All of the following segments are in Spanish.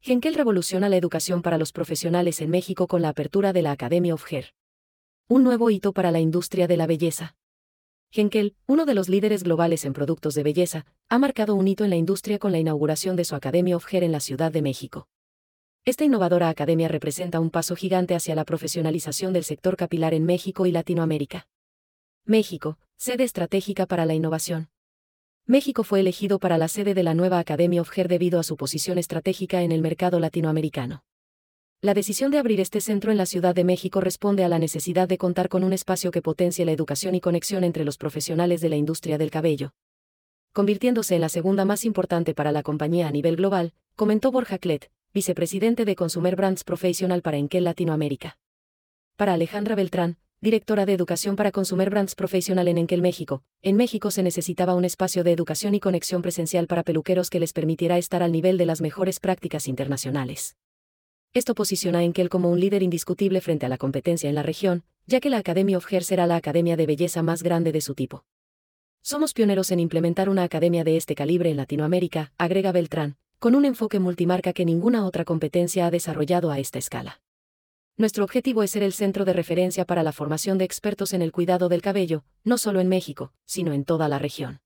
Henkel revoluciona la educación para los profesionales en México con la apertura de la Academy of Hair. Un nuevo hito para la industria de la belleza. Henkel, uno de los líderes globales en productos de belleza, ha marcado un hito en la industria con la inauguración de su Academy of Hair en la Ciudad de México. Esta innovadora academia representa un paso gigante hacia la profesionalización del sector capilar en México y Latinoamérica. México, sede estratégica para la innovación. México fue elegido para la sede de la nueva Academy of Hair debido a su posición estratégica en el mercado latinoamericano. La decisión de abrir este centro en la Ciudad de México responde a la necesidad de contar con un espacio que potencie la educación y conexión entre los profesionales de la industria del cabello. Convirtiéndose en la segunda más importante para la compañía a nivel global, comentó Borja Clet, vicepresidente de Consumer Brands Professional para Henkel Latinoamérica. Para Alejandra Beltrán, directora de Educación para Consumer Brands Professional en Henkel México, en México se necesitaba un espacio de educación y conexión presencial para peluqueros que les permitiera estar al nivel de las mejores prácticas internacionales. Esto posiciona a Henkel como un líder indiscutible frente a la competencia en la región, ya que la Academy of Hair será la academia de belleza más grande de su tipo. Somos pioneros en implementar una academia de este calibre en Latinoamérica, agrega Beltrán, con un enfoque multimarca que ninguna otra competencia ha desarrollado a esta escala. Nuestro objetivo es ser el centro de referencia para la formación de expertos en el cuidado del cabello, no solo en México, sino en toda la región.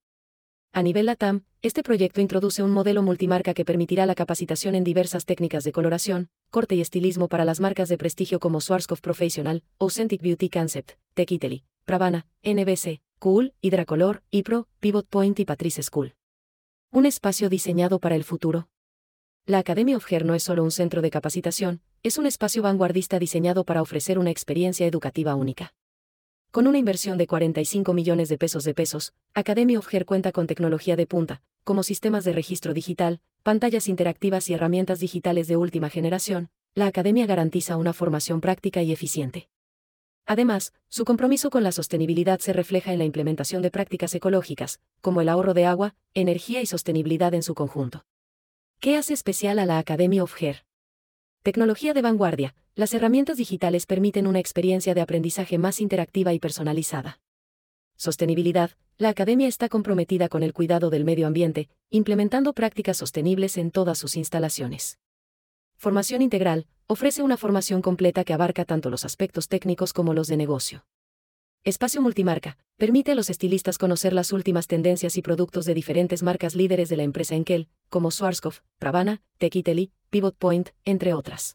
A nivel LATAM, este proyecto introduce un modelo multimarca que permitirá la capacitación en diversas técnicas de coloración, corte y estilismo para las marcas de prestigio como Schwarzkopf Professional, Authentic Beauty Concept, Tech Italy, Pravana, NBC, Cool, Hidracolor, Ipro, Pivot Point y Patrice School. Un espacio diseñado para el futuro. La Academy of Hair no es solo un centro de capacitación, es un espacio vanguardista diseñado para ofrecer una experiencia educativa única. Con una inversión de 45 millones de pesos, Academy of Hair cuenta con tecnología de punta, como sistemas de registro digital, pantallas interactivas y herramientas digitales de última generación. La academia garantiza una formación práctica y eficiente. Además, su compromiso con la sostenibilidad se refleja en la implementación de prácticas ecológicas, como el ahorro de agua, energía y sostenibilidad en su conjunto. ¿Qué hace especial a la Academy of Hair? Tecnología de vanguardia. Las herramientas digitales permiten una experiencia de aprendizaje más interactiva y personalizada. Sostenibilidad. La academia está comprometida con el cuidado del medio ambiente, implementando prácticas sostenibles en todas sus instalaciones. Formación integral. Ofrece una formación completa que abarca tanto los aspectos técnicos como los de negocio. Espacio multimarca. Permite a los estilistas conocer las últimas tendencias y productos de diferentes marcas líderes de la empresa Henkel, como Schwarzkopf, Pravana, Tech Italy, Pivot Point, entre otras.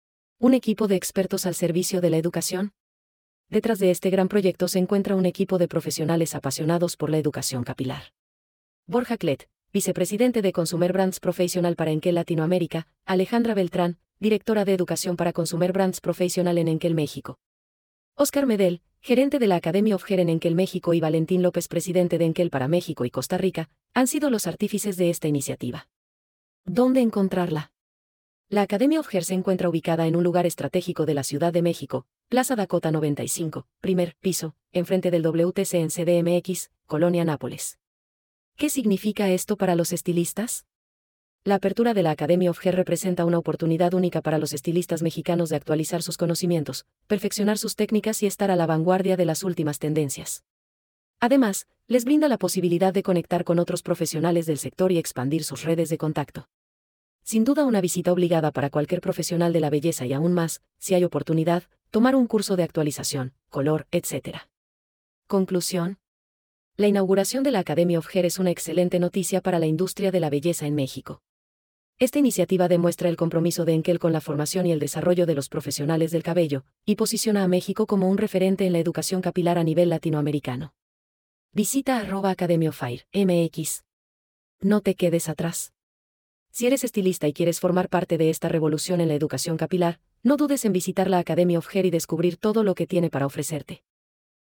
Un equipo de expertos al servicio de la educación. Detrás de este gran proyecto se encuentra un equipo de profesionales apasionados por la educación capilar. Borja Clet, vicepresidente de Consumer Brands Professional para Henkel Latinoamérica, Alejandra Beltrán, directora de Educación para Consumer Brands Professional en Henkel México. Oscar Medel, gerente de la Academy of Hair en Henkel México y Valentín López, presidente de Henkel para México y Costa Rica, han sido los artífices de esta iniciativa. ¿Dónde encontrarla? La Academy of Hair se encuentra ubicada en un lugar estratégico de la Ciudad de México, Plaza Dakota 95, primer piso, enfrente del WTC en CDMX, Colonia Nápoles. ¿Qué significa esto para los estilistas? La apertura de la Academy of Hair representa una oportunidad única para los estilistas mexicanos de actualizar sus conocimientos, perfeccionar sus técnicas y estar a la vanguardia de las últimas tendencias. Además, les brinda la posibilidad de conectar con otros profesionales del sector y expandir sus redes de contacto. Sin duda una visita obligada para cualquier profesional de la belleza y aún más, si hay oportunidad, tomar un curso de actualización, color, etc. Conclusión. La inauguración de la Academy of Hair es una excelente noticia para la industria de la belleza en México. Esta iniciativa demuestra el compromiso de Henkel con la formación y el desarrollo de los profesionales del cabello, y posiciona a México como un referente en la educación capilar a nivel latinoamericano. Visita @Academy of Hair, MX. No te quedes atrás. Si eres estilista y quieres formar parte de esta revolución en la educación capilar, no dudes en visitar la Academy of Hair y descubrir todo lo que tiene para ofrecerte.